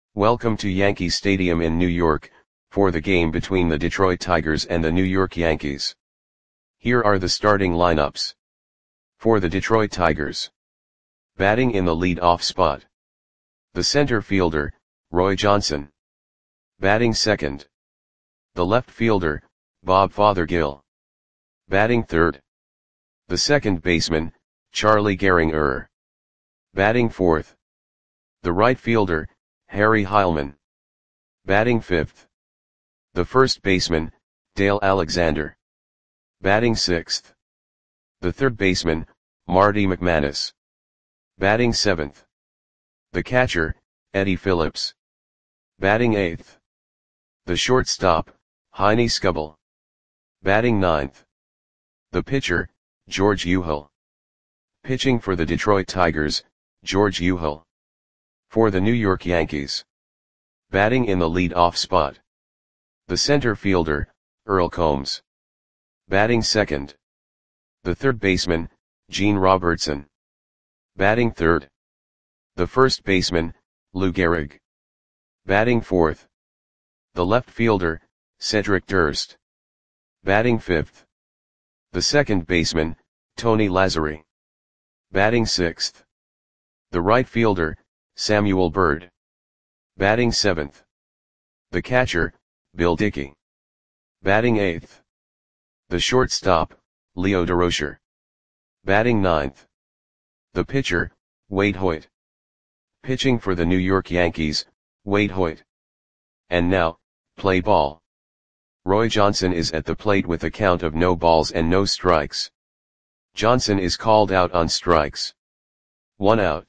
Welcome to Yankee Stadium in New York, for the game between the Detroit Tigers and the New York Yankees. Here are the starting lineups. For the Detroit Tigers. Batting in the lead-off spot. The center fielder, Roy Johnson. Batting second. The left fielder, Bob Fothergill. Batting third. The second baseman, Charlie Gehringer. Batting fourth. The right fielder, Harry Heilmann. Batting fifth. The first baseman, Dale Alexander. Batting sixth. The third baseman, Marty McManus. Batting seventh. The catcher, Eddie Phillips. Batting eighth. The shortstop, Heine Skubal. Batting ninth. The pitcher, George Euchel. Pitching for the Detroit Tigers, George Euchel. For the New York Yankees. Batting in the lead-off spot. The center fielder, Earl Combs. Batting second. The third baseman, Gene Robertson. Batting third. The first baseman, Lou Gehrig. Batting fourth. The left fielder, Cedric Durst. Batting fifth. The second baseman, Tony Lazzeri. Batting sixth. The right fielder, Samuel Byrd. Batting seventh. The catcher, Bill Dickey. Batting eighth. The shortstop, Leo Durocher. Batting ninth. The pitcher, Wade Hoyt. Pitching for the New York Yankees, Wade Hoyt. And now, play ball. Roy Johnson is at the plate with a count of no balls and no strikes. Johnson is called out on strikes. 1 out.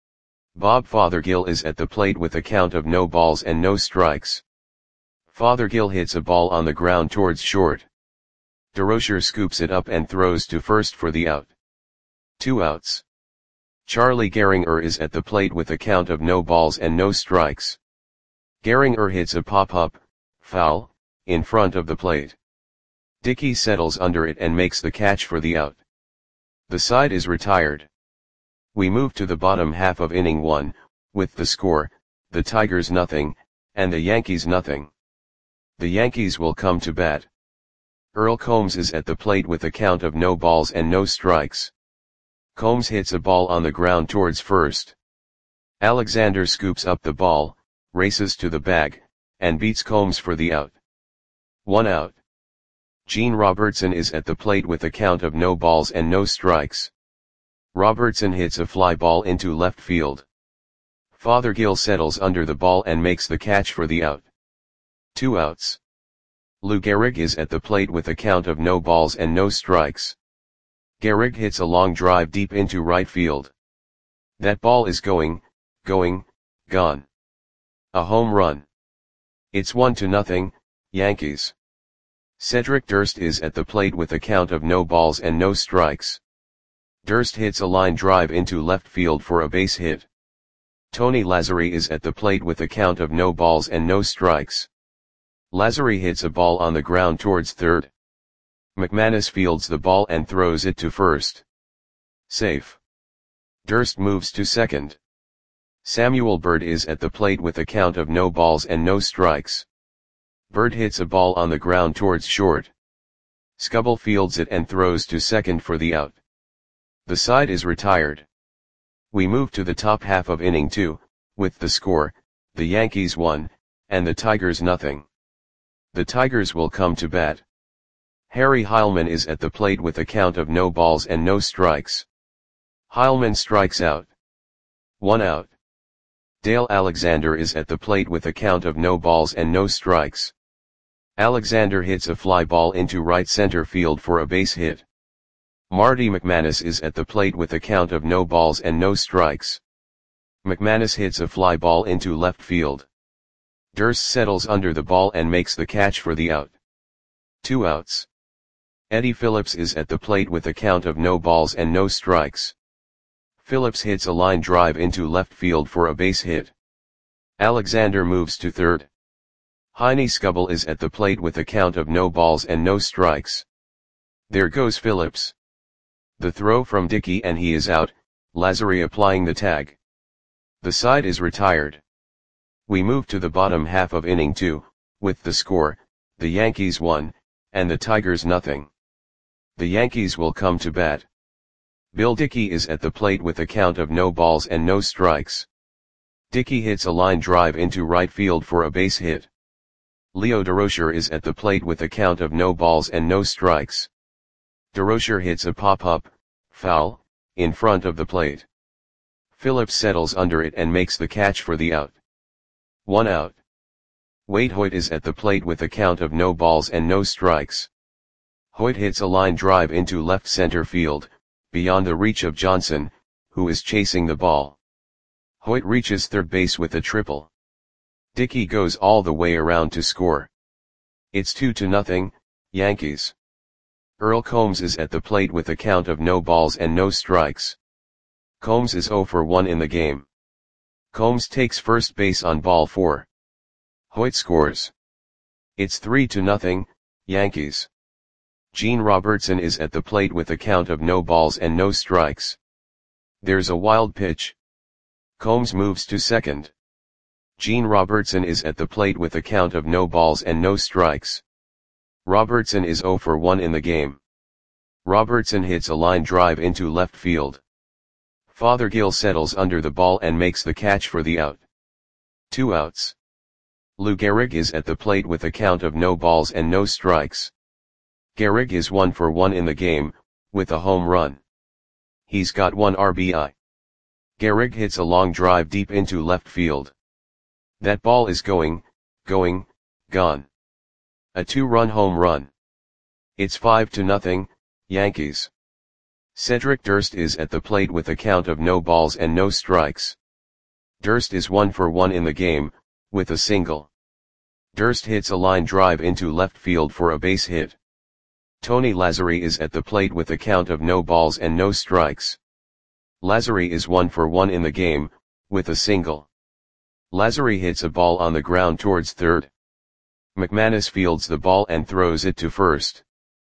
Bob Fothergill is at the plate with a count of no balls and no strikes. Fothergill hits a ball on the ground towards short. Durocher scoops it up and throws to first for the out. 2 outs. Charlie Gehringer is at the plate with a count of no balls and no strikes. Gehringer hits a pop-up, foul, in front of the plate. Dickey settles under it and makes the catch for the out. The side is retired. We move to the bottom half of inning 1, with the score, the Tigers nothing, and the Yankees nothing. The Yankees will come to bat. Earl Combs is at the plate with a count of no balls and no strikes. Combs hits a ball on the ground towards first. Alexander scoops up the ball, races to the bag, and beats Combs for the out. 1 out. Gene Robertson is at the plate with a count of no balls and no strikes. Robertson hits a fly ball into left field. Fothergill settles under the ball and makes the catch for the out. 2 outs. Lou Gehrig is at the plate with a count of no balls and no strikes. Gehrig hits a long drive deep into right field. That ball is gone. A home run. It's 1-0, Yankees. Cedric Durst is at the plate with a count of no balls and no strikes. Durst hits a line drive into left field for a base hit. Tony Lazzeri is at the plate with a count of no balls and no strikes. Lazzeri hits a ball on the ground towards third. McManus fields the ball and throws it to first. Safe. Durst moves to second. Samuel Byrd is at the plate with a count of no balls and no strikes. Byrd hits a ball on the ground towards short. Skubal fields it and throws to second for the out. The side is retired. We move to the top half of inning 2, with the score, the Yankees 1, and the Tigers nothing. The Tigers will come to bat. Harry Heilmann is at the plate with a count of no balls and no strikes. Heilmann strikes out. 1 out. Dale Alexander is at the plate with a count of no balls and no strikes. Alexander hits a fly ball into right center field for a base hit. Marty McManus is at the plate with a count of no balls and no strikes. McManus hits a fly ball into left field. Durst settles under the ball and makes the catch for the out. 2 outs. Eddie Phillips is at the plate with a count of no balls and no strikes. Phillips hits a line drive into left field for a base hit. Alexander moves to third. Heine Skubal is at the plate with a count of no balls and no strikes. There goes Phillips. The throw from Dickey and he is out, Lazzeri applying the tag. The side is retired. We move to the bottom half of inning 2, with the score, the Yankees 1, and the Tigers nothing. The Yankees will come to bat. Bill Dickey is at the plate with a count of no balls and no strikes. Dickey hits a line drive into right field for a base hit. Leo Durocher is at the plate with a count of no balls and no strikes. Durocher hits a pop-up, foul, in front of the plate. Phillips settles under it and makes the catch for the out. 1 out. Wade Hoyt is at the plate with a count of no balls and no strikes. Hoyt hits a line drive into left center field, beyond the reach of Johnson, who is chasing the ball. Hoyt reaches third base with a triple. Dickey goes all the way around to score. It's 2-0, Yankees. Earl Combs is at the plate with a count of no balls and no strikes. Combs is 0 for 1 in the game. Combs takes first base on ball 4. Hoyt scores. It's 3-0, Yankees. Gene Robertson is at the plate with a count of no balls and no strikes. There's a wild pitch. Combs moves to second. Gene Robertson is at the plate with a count of no balls and no strikes. Robertson is 0 for 1 in the game. Robertson hits a line drive into left field. Fothergill settles under the ball and makes the catch for the out. 2 outs. Lou Gehrig is at the plate with a count of no balls and no strikes. Gehrig is 1 for 1 in the game, with a home run. He's got 1 RBI. Gehrig hits a long drive deep into left field. That ball is going, gone. A 2-run home run. It's 5-0, Yankees. Cedric Durst is at the plate with a count of no balls and no strikes. Durst is 1 for 1 in the game, with a single. Durst hits a line drive into left field for a base hit. Tony Lazzeri is at the plate with a count of no balls and no strikes. Lazzeri is 1 for 1 in the game, with a single. Lazzeri hits a ball on the ground towards third. McManus fields the ball and throws it to first.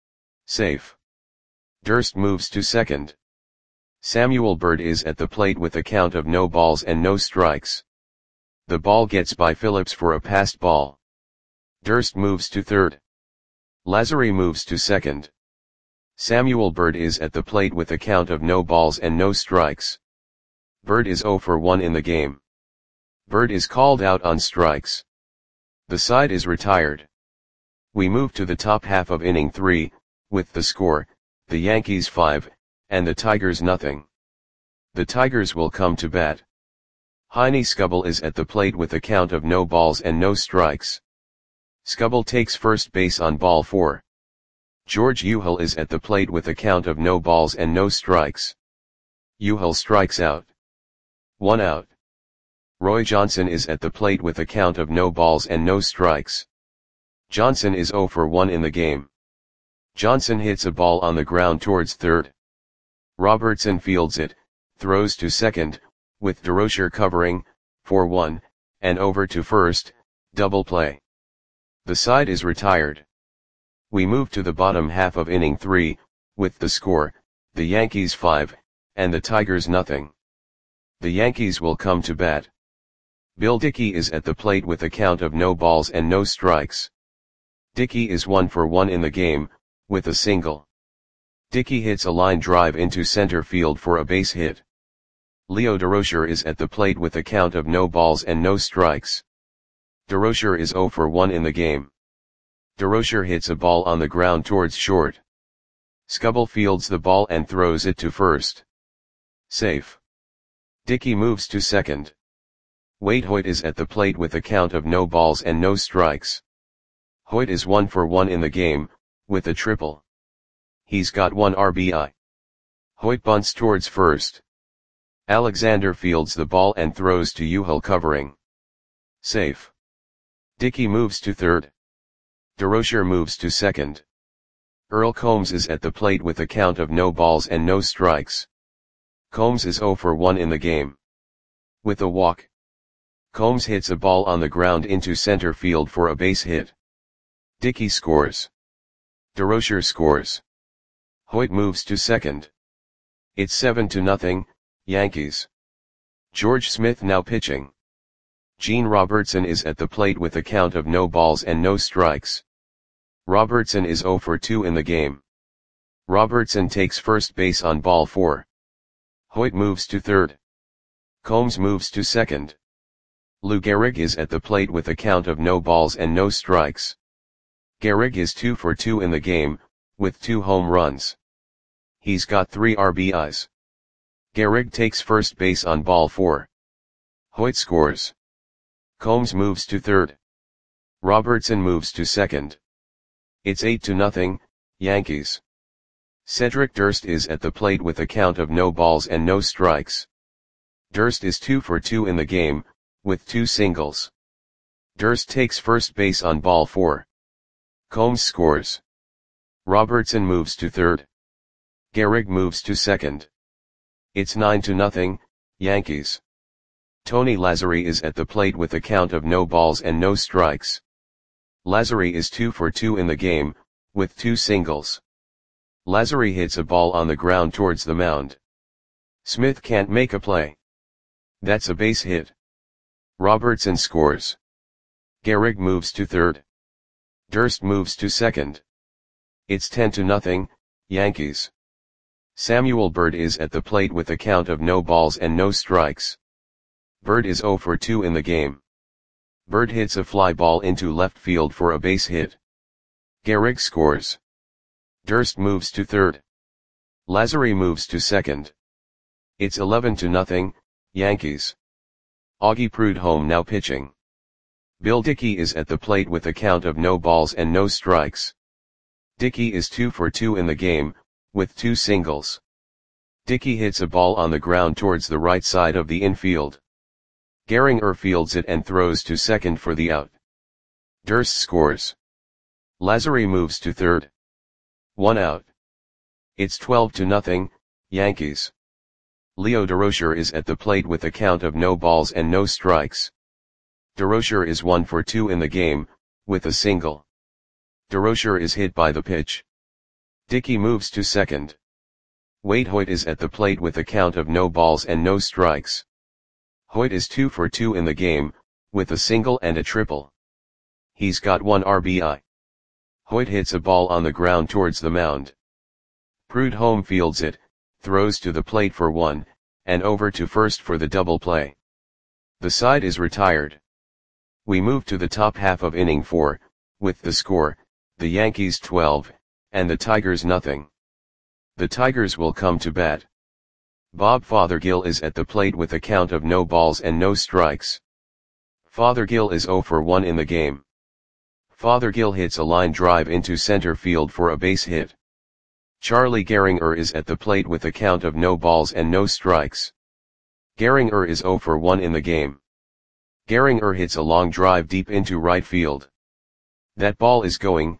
Safe. Durst moves to second. Samuel Bird is at the plate with a count of no balls and no strikes. The ball gets by Phillips for a passed ball. Durst moves to third. Lazzeri moves to second. Samuel Bird is at the plate with a count of no balls and no strikes. Bird is 0 for 1 in the game. Bird is called out on strikes. The side is retired. We move to the top half of inning 3, with the score, the Yankees 5, and the Tigers nothing. The Tigers will come to bat. Heine Skubal is at the plate with a count of no balls and no strikes. Skubal takes first base on ball 4. George Uhel is at the plate with a count of no balls and no strikes. Uhel strikes out. 1 out. Roy Johnson is at the plate with a count of no balls and no strikes. Johnson is 0 for 1 in the game. Johnson hits a ball on the ground towards third. Robertson fields it, throws to second, with Durocher covering, 4-1, and over to first, double play. The side is retired. We move to the bottom half of inning 3, with the score, the Yankees 5, and the Tigers nothing. The Yankees will come to bat. Bill Dickey is at the plate with a count of no balls and no strikes. Dickey is 1 for 1 in the game, with a single. Dickey hits a line drive into center field for a base hit. Leo Durocher is at the plate with a count of no balls and no strikes. Durocher is 0 for 1 in the game. Durocher hits a ball on the ground towards short. Skubal fields the ball and throws it to first. Safe. Dickey moves to second. Wade Hoyt is at the plate with a count of no balls and no strikes. Hoyt is 1 for 1 in the game, with a triple. He's got 1 RBI. Hoyt bunts towards first. Alexander fields the ball and throws to Uhel covering. Safe. Dickey moves to third. Durocher moves to second. Earl Combs is at the plate with a count of no balls and no strikes. Combs is 0 for 1 in the game. With a walk. Combs hits a ball on the ground into center field for a base hit. Dickey scores. Durocher scores. Hoyt moves to second. It's 7-0, Yankees. George Smith now pitching. Gene Robertson is at the plate with a count of no balls and no strikes. Robertson is 0 for 2 in the game. Robertson takes first base on ball 4. Hoyt moves to third. Combs moves to second. Lou Gehrig is at the plate with a count of no balls and no strikes. Gehrig is 2 for 2 in the game, with 2 home runs. He's got 3 RBIs. Gehrig takes first base on ball 4. Hoyt scores. Combs moves to third. Robertson moves to second. It's 8-0, Yankees. Cedric Durst is at the plate with a count of no balls and no strikes. Durst is 2 for 2 in the game, with 2 singles. Durst takes first base on ball 4. Combs scores. Robertson moves to third. Gehrig moves to second. It's 9-0, Yankees. Tony Lazzeri is at the plate with a count of no balls and no strikes. Lazzeri is 2 for 2 in the game, with 2 singles. Lazzeri hits a ball on the ground towards the mound. Smith can't make a play. That's a base hit. Robertson scores. Gehrig moves to third. Durst moves to second. It's 10-0, Yankees. Samuel Bird is at the plate with a count of no balls and no strikes. Bird is 0 for 2 in the game. Bird hits a fly ball into left field for a base hit. Gehrig scores. Durst moves to third. Lazzeri moves to second. It's 11-0, Yankees. Augie Prudhomme now pitching. Bill Dickey is at the plate with a count of no balls and no strikes. Dickey is 2 for 2 in the game, with 2 singles. Dickey hits a ball on the ground towards the right side of the infield. Gehringer fields it and throws to second for the out. Durst scores. Lazzeri moves to third. 1 out. It's 12-0, Yankees. Leo Durocher is at the plate with a count of no balls and no strikes. Durocher is 1 for 2 in the game, with a single. Durocher is hit by the pitch. Dickey moves to second. Wade Hoyt is at the plate with a count of no balls and no strikes. Hoyt is 2 for 2 in the game, with a single and a triple. He's got 1 RBI. Hoyt hits a ball on the ground towards the mound. Prudhomme fields it, throws to the plate for 1, and over to first for the double play. The side is retired. We move to the top half of inning 4, with the score, the Yankees 12, and the Tigers nothing. The Tigers will come to bat. Bob Fothergill is at the plate with a count of no balls and no strikes. Fothergill is 0 for 1 in the game. Fothergill hits a line drive into center field for a base hit. Charlie Gehringer is at the plate with a count of no balls and no strikes. Gehringer is 0 for 1 in the game. Gehringer hits a long drive deep into right field. That ball is gone.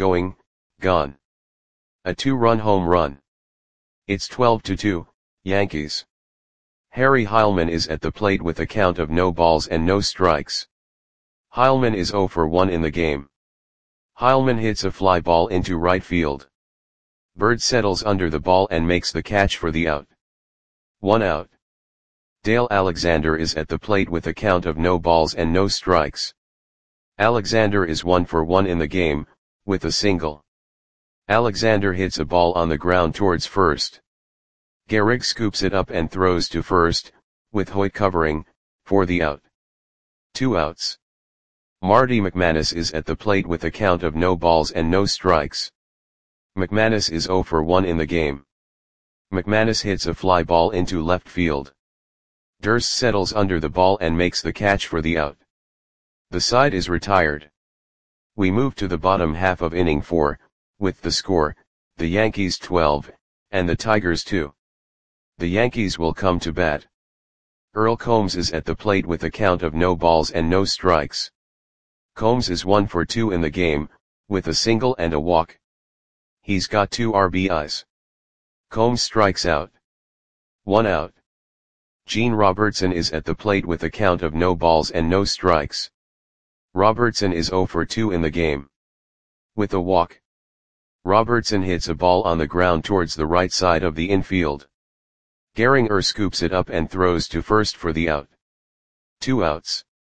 A 2-run home run. It's 12-2, Yankees. Harry Heilmann is at the plate with a count of no balls and no strikes. Heilmann is 0 for 1 in the game. Heilmann hits a fly ball into right field. Bird settles under the ball and makes the catch for the out. 1 out. Dale Alexander is at the plate with a count of no balls and no strikes. Alexander is 1 for 1 in the game, with a single. Alexander hits a ball on the ground towards first. Gehrig scoops it up and throws to first, with Hoyt covering, for the out. 2 outs. Marty McManus is at the plate with a count of no balls and no strikes. McManus is 0 for 1 in the game. McManus hits a fly ball into left field. Durst settles under the ball and makes the catch for the out. The side is retired. We move to the bottom half of inning 4, with the score, the Yankees 12, and the Tigers 2. The Yankees will come to bat. Earl Combs is at the plate with a count of no balls and no strikes. Combs is 1 for 2 in the game, with a single and a walk. He's got 2 RBIs. Combs strikes out. 1 out. Gene Robertson is at the plate with a count of no balls and no strikes. Robertson is 0 for 2 in the game. With a walk. Robertson hits a ball on the ground towards the right side of the infield. Gehringer scoops it up and throws to first for the out. 2 outs.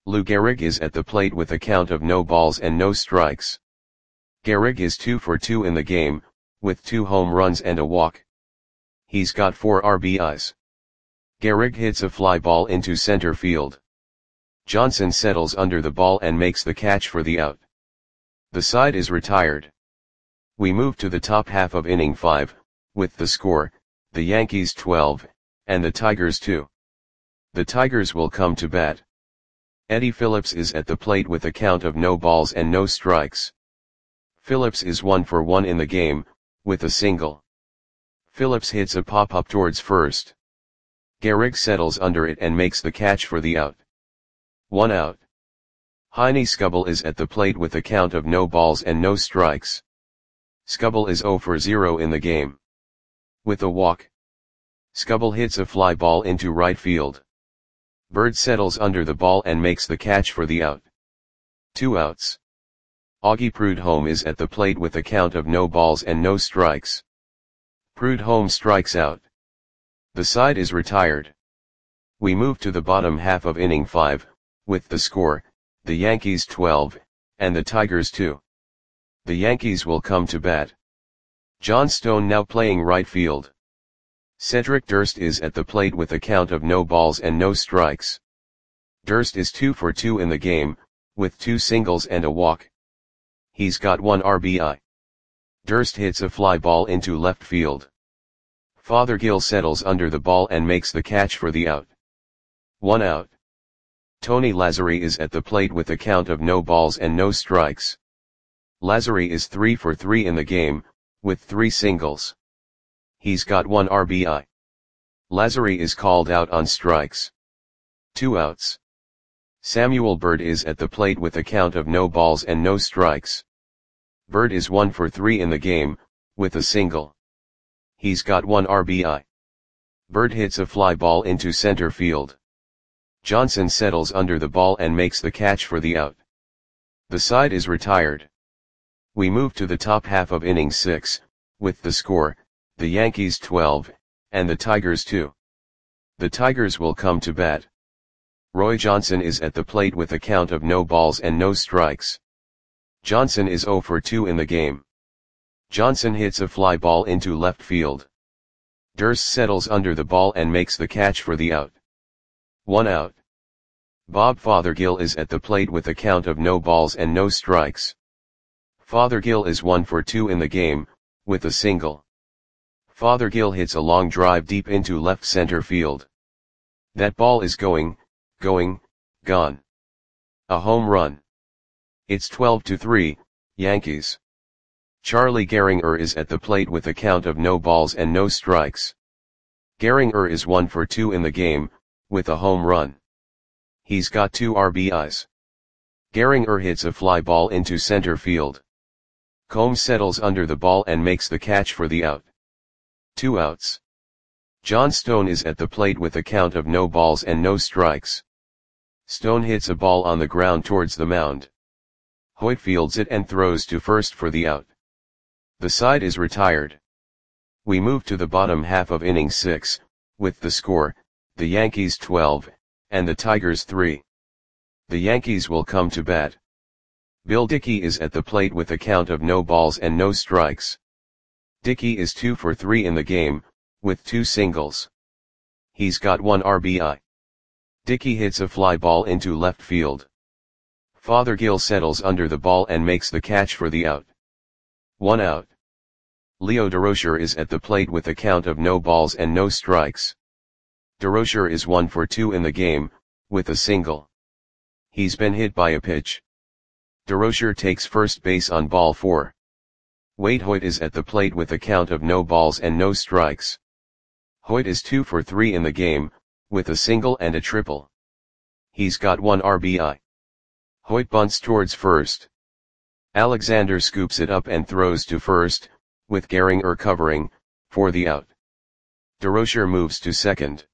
Lou Gehrig is at the plate with a count of no balls and no strikes. Gehrig is 2 for 2 in the game, with 2 home runs and a walk. He's got 4 RBIs. Gehrig hits a fly ball into center field. Johnson settles under the ball and makes the catch for the out. The side is retired. We move to the top half of inning 5, with the score, the Yankees 12, and the Tigers 2. The Tigers will come to bat. Eddie Phillips is at the plate with a count of no balls and no strikes. Phillips is 1 for 1 in the game, with a single. Phillips hits a pop-up towards first. Gehrig settles under it and makes the catch for the out. 1 out. Heine Skubal is at the plate with a count of no balls and no strikes. Skubal is 0 for 0 in the game. With a walk. Skubal hits a fly ball into right field. Bird settles under the ball and makes the catch for the out. 2 outs. Augie Prudhomme is at the plate with a count of no balls and no strikes. Prudhomme strikes out. The side is retired. We move to the bottom half of inning 5, with the score, the Yankees 12, and the Tigers 2. The Yankees will come to bat. John Stone now playing right field. Cedric Durst is at the plate with a count of no balls and no strikes. Durst is 2 for 2 in the game, with 2 singles and a walk. He's got 1 RBI. Durst hits a fly ball into left field. Fothergill settles under the ball and makes the catch for the out. 1 out. Tony Lazzeri is at the plate with a count of no balls and no strikes. Lazzeri is 3 for 3 in the game, with 3 singles. He's got 1 RBI. Lazzeri is called out on strikes. 2 outs. Samuel Bird is at the plate with a count of no balls and no strikes. Bird is 1 for 3 in the game, with a single. He's got 1 RBI. Bird hits a fly ball into center field. Johnson settles under the ball and makes the catch for the out. The side is retired. We move to the top half of inning 6, with the score, the Yankees 12, and the Tigers 2. The Tigers will come to bat. Roy Johnson is at the plate with a count of no balls and no strikes. Johnson is 0 for 2 in the game. Johnson hits a fly ball into left field. Durst settles under the ball and makes the catch for the out. 1 out. Bob Fothergill is at the plate with a count of no balls and no strikes. Fothergill is 1 for 2 in the game, with a single. Fothergill hits a long drive deep into left center field. That ball is gone. A home run. It's 12-3, Yankees. Charlie Gehringer is at the plate with a count of no balls and no strikes. Gehringer is 1 for 2 in the game, with a home run. He's got 2 RBIs. Gehringer hits a fly ball into center field. Combs settles under the ball and makes the catch for the out. 2 outs. John Stone is at the plate with a count of no balls and no strikes. Stone hits a ball on the ground towards the mound. Hoyt fields it and throws to first for the out. The side is retired. We move to the bottom half of inning 6, with the score, the Yankees 12, and the Tigers 3. The Yankees will come to bat. Bill Dickey is at the plate with a count of no balls and no strikes. Dickey is 2 for 3 in the game, with 2 singles. He's got 1 RBI. Dickey hits a fly ball into left field. Fothergill settles under the ball and makes the catch for the out. 1 out. Leo Durocher is at the plate with a count of no balls and no strikes. Durocher is 1 for 2 in the game, with a single. He's been hit by a pitch. Durocher takes first base on ball 4. Wade Hoyt is at the plate with a count of no balls and no strikes. Hoyt is 2 for 3 in the game, with a single and a triple. He's got 1 RBI. Hoyt bunts towards first. Alexander scoops it up and throws to first, with Gehringer covering, for the out. Durocher moves to second.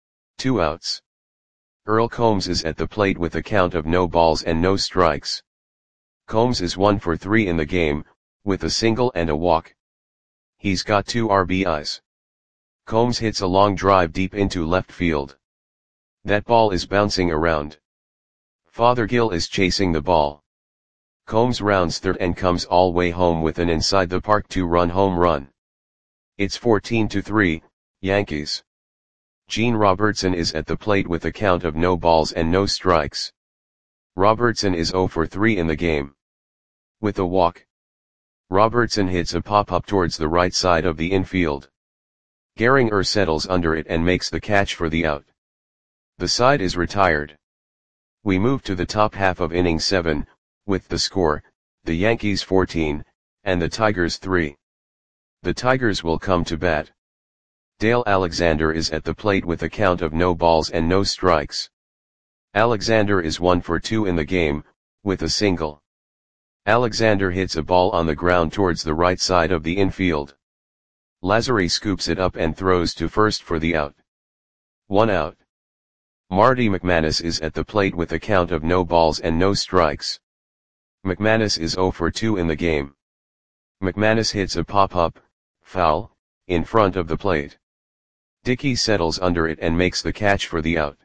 2 outs. Earl Combs is at the plate with a count of no balls and no strikes. Combs is 1 for 3 in the game, with a single and a walk. He's got 2 RBIs. Combs hits a long drive deep into left field. That ball is bouncing around. Fothergill is chasing the ball. Combs rounds third and comes all way home with an inside the park 2-run home run. It's 14-3, Yankees. Gene Robertson is at the plate with a count of no balls and no strikes. Robertson is 0 for 3 in the game. With a walk, Robertson hits a pop-up towards the right side of the infield. Gehringer settles under it and makes the catch for the out. The side is retired. We move to the top half of inning 7, with the score, the Yankees 14, and the Tigers 3. The Tigers will come to bat. Dale Alexander is at the plate with a count of no balls and no strikes. Alexander is 1 for 2 in the game, with a single. Alexander hits a ball on the ground towards the right side of the infield. Lazzari scoops it up and throws to first for the out. 1 out. Marty McManus is at the plate with a count of no balls and no strikes. McManus is 0 for 2 in the game. McManus hits a pop-up, foul, in front of the plate. Dickey settles under it and makes the catch for the out.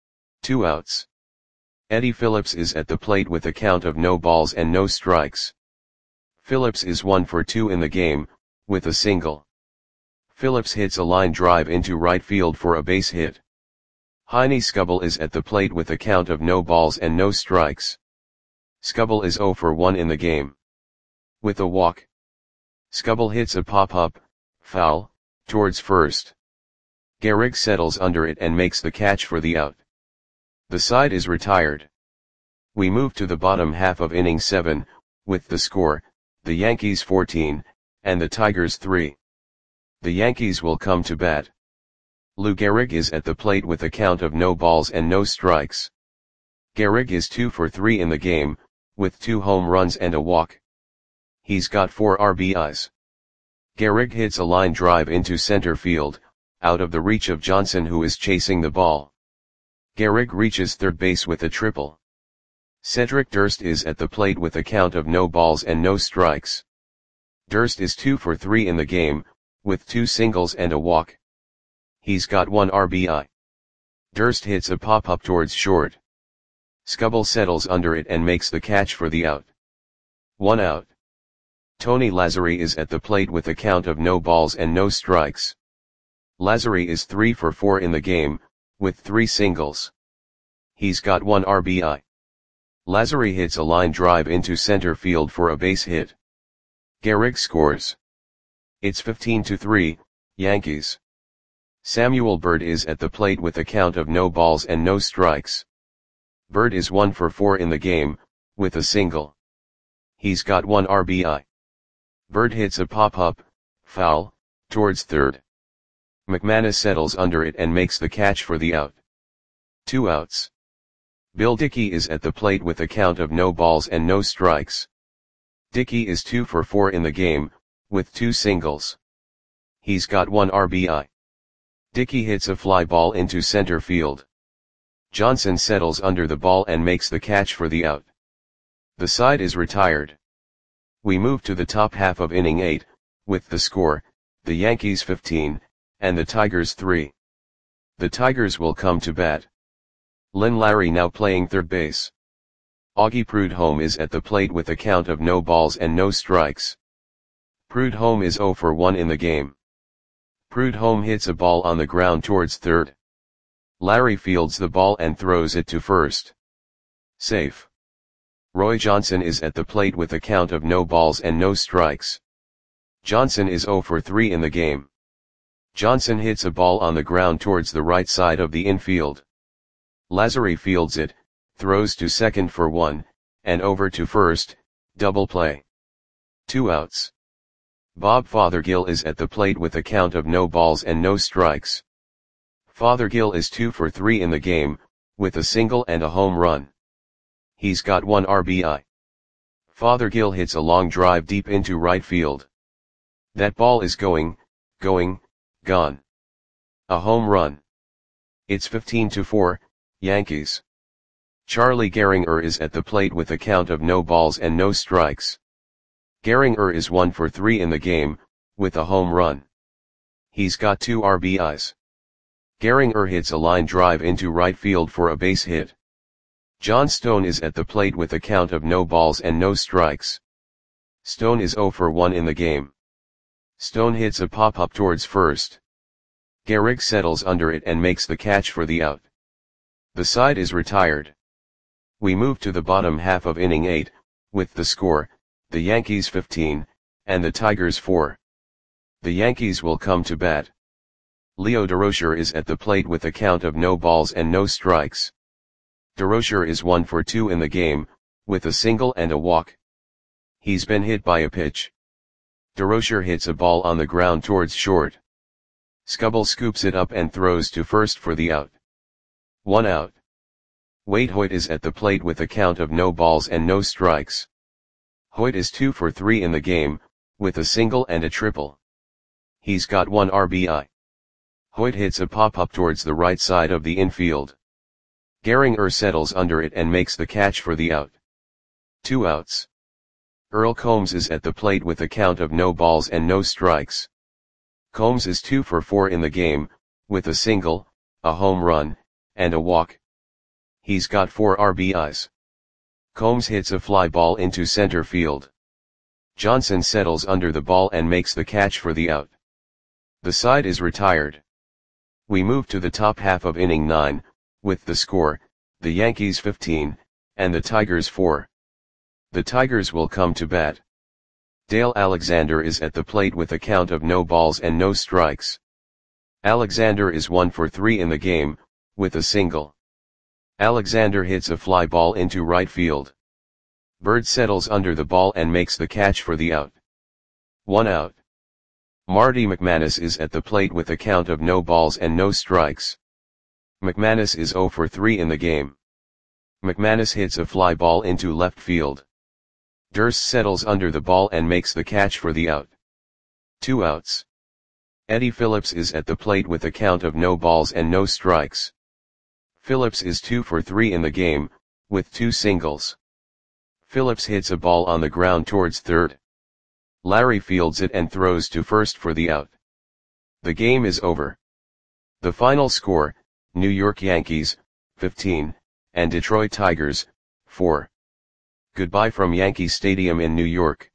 2 outs. Eddie Phillips is at the plate with a count of no balls and no strikes. Phillips is 1 for 2 in the game, with a single. Phillips hits a line drive into right field for a base hit. Heine Skubal is at the plate with a count of no balls and no strikes. Skubal is 0 for 1 in the game. With a walk, Skubal hits a pop-up, foul, towards first. Gehrig settles under it and makes the catch for the out. The side is retired. We move to the bottom half of inning 7, with the score, the Yankees 14, and the Tigers 3. The Yankees will come to bat. Lou Gehrig is at the plate with a count of no balls and no strikes. Gehrig is 2 for 3 in the game, with 2 home runs and a walk. He's got 4 RBIs. Gehrig hits a line drive into center field, out of the reach of Johnson who is chasing the ball. Gehrig reaches third base with a triple. Cedric Durst is at the plate with a count of no balls and no strikes. Durst is 2 for 3 in the game, with 2 singles and a walk. He's got 1 RBI. Durst hits a pop-up towards short. Skubal settles under it and makes the catch for the out. 1 out. Tony Lazzari is at the plate with a count of no balls and no strikes. Lazzari is 3 for 4 in the game, with 3 singles. He's got 1 RBI. Lazzari hits a line drive into center field for a base hit. Gehrig scores. It's 15-3, Yankees. Samuel Bird is at the plate with a count of no balls and no strikes. Bird is 1 for 4 in the game, with a single. He's got 1 RBI. Bird hits a pop-up, foul, towards third. McManus settles under it and makes the catch for the out. 2 outs. Bill Dickey is at the plate with a count of no balls and no strikes. Dickey is 2 for 4 in the game, with 2 singles. He's got 1 RBI. Dickey hits a fly ball into center field. Johnson settles under the ball and makes the catch for the out. The side is retired. We move to the top half of inning 8, with the score, the Yankees 15, and the Tigers 3. The Tigers will come to bat. Lynn Larry now playing third base. Augie Prudhomme is at the plate with a count of no balls and no strikes. Prudhomme is 0 for 1 in the game. Prudhomme hits a ball on the ground towards third. Larry fields the ball and throws it to first. Safe. Roy Johnson is at the plate with a count of no balls and no strikes. Johnson is 0 for 3 in the game. Johnson hits a ball on the ground towards the right side of the infield. Lazzari fields it, throws to second for 1, and over to first, double play. 2 outs. Bob Fothergill is at the plate with a count of no balls and no strikes. Fothergill is 2 for 3 in the game, with a single and a home run. He's got 1 RBI. Fothergill hits a long drive deep into right field. That ball is going, gone. A home run. It's 15-4, Yankees. Charlie Gehringer is at the plate with a count of no balls and no strikes. Gehringer is 1 for 3 in the game, with a home run. He's got 2 RBIs. Gehringer hits a line drive into right field for a base hit. John Stone is at the plate with a count of no balls and no strikes. Stone is 0 for 1 in the game. Stone hits a pop-up towards first. Gehrig settles under it and makes the catch for the out. The side is retired. We move to the bottom half of inning 8, with the score, the Yankees 15, and the Tigers 4. The Yankees will come to bat. Leo Durocher is at the plate with a count of no balls and no strikes. Durocher is 1 for 2 in the game, with a single and a walk. He's been hit by a pitch. Durocher hits a ball on the ground towards short. Skubal scoops it up and throws to first for the out. 1 out. Wade Hoyt is at the plate with a count of no balls and no strikes. Hoyt is 2 for 3 in the game, with a single and a triple. He's got 1 RBI. Hoyt hits a pop-up towards the right side of the infield. Gehrig settles under it and makes the catch for the out. 2 outs. Earl Combs is at the plate with a count of no balls and no strikes. Combs is 2 for 4 in the game, with a single, a home run, and a walk. He's got 4 RBIs. Combs hits a fly ball into center field. Johnson settles under the ball and makes the catch for the out. The side is retired. We move to the top half of inning 9, with the score, the Yankees 15, and the Tigers 4. The Tigers will come to bat. Dale Alexander is at the plate with a count of no balls and no strikes. Alexander is 1 for 3 in the game, with a single. Alexander hits a fly ball into right field. Bird settles under the ball and makes the catch for the out. 1 out. Marty McManus is at the plate with a count of no balls and no strikes. McManus is 0 for 3 in the game. McManus hits a fly ball into left field. Durst settles under the ball and makes the catch for the out. 2 outs. Eddie Phillips is at the plate with a count of no balls and no strikes. Phillips is 2 for 3 in the game, with 2 singles. Phillips hits a ball on the ground towards third. Larry fields it and throws to first for the out. The game is over. The final score, New York Yankees, 15, and Detroit Tigers, 4. Goodbye from Yankee Stadium in New York.